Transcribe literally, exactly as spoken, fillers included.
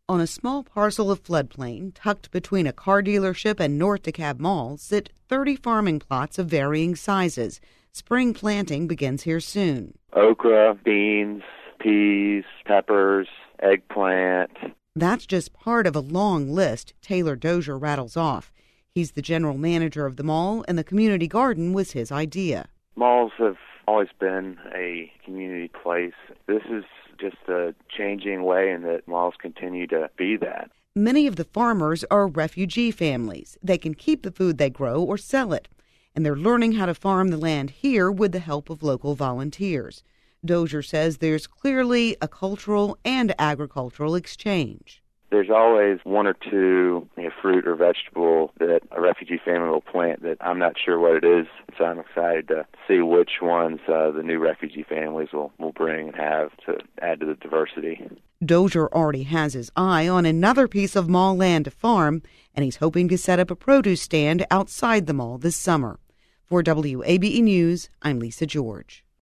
On a small parcel of floodplain tucked between a car dealership and North DeKalb Mall sit thirty farming plots of varying sizes. Spring planting begins here soon. Okra, beans, peas, peppers, eggplant. That's just part of a long list Taylor Dozier rattles off. He's the general manager of the mall, and the community garden was his idea. Malls have always been a community place. This is just a changing way in that malls continue to be that. Many of the farmers are refugee families. They can keep the food they grow or sell it, and they're learning how to farm the land here with the help of local volunteers. Dozier says there's clearly a cultural and agricultural exchange. There's always one or two you know, fruit or vegetable that a refugee family will plant that I'm not sure what it is, so I'm excited to see which ones uh, the new refugee families will, will bring and have to add to the diversity. Dozier already has his eye on another piece of mall land to farm, and he's hoping to set up a produce stand outside the mall this summer. For W A B E News, I'm Lisa George.